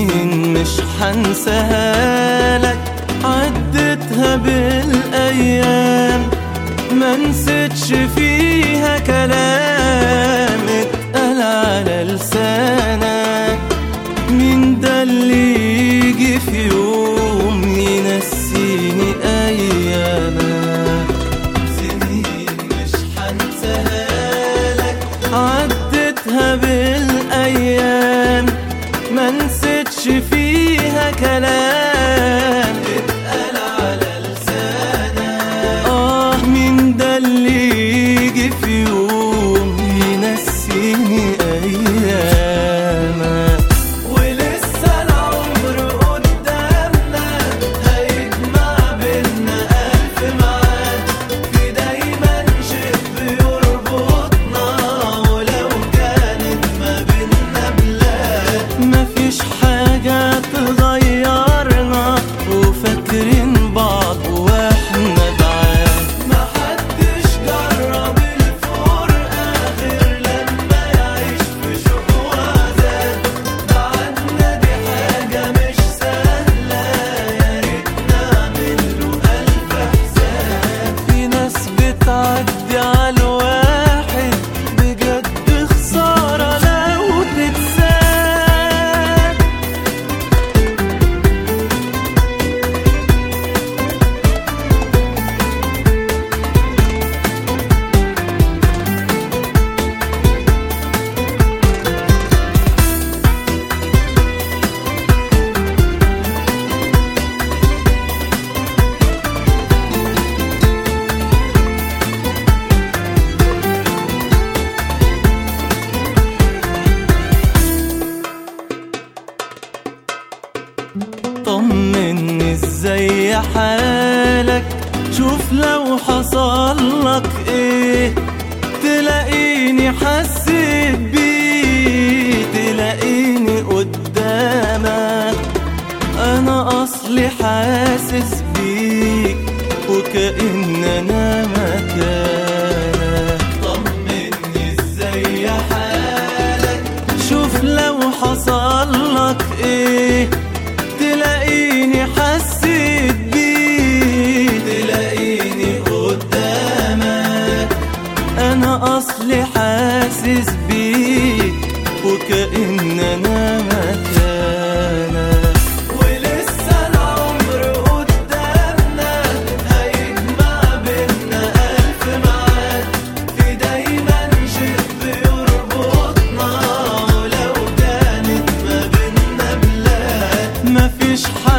سنين مش حنساها لك، عدتها بالايام ما نسيتش فيها كلام اتقال على لسانك. مين ده اللي يجي في يوم ينسيني ايامك؟ سنين مش حنساها لك، عدتها بالايام ما نسيتش فيها كلام اتقال على لسانك. مين ده اللي يجي في يوم ينسيني ايامك؟ ولسه العمر قدامنا هيجمع بينا الف ميعاد، في دايما شيء بيربطنا ولو كانت ما بينا بلاد. مفيش حاجة تغيرنا وفاكرين بعض واحنا بعاد. محدش جرب الفرقة غير لما يعيش في شوق وعذاب. بعدنا دي حاجة مش سهلة، يا ريت نعمله ألف حساب. في ناس بتعدي على الواحد بجد خسارة لو تتساب. طمني ازاي حالك، شوف لو حصل لك ايه، تلاقيني حسيت بيه، تلاقيني قدامك. انا اصلي حاسس بيك وكأن انا مكانك. طمني ازاي حالك، شوف لو حصل لك ايه، تلاقيني حسيت بيه، تلاقيني قدامك. انا اصلي حاسس بيك وكأن انا مكانك. ولسه العمر قدامنا هيجمع بينا الف ميعاد، في دايما شيء بيربطنا ولو كانت ما بينا بلاد. مفيش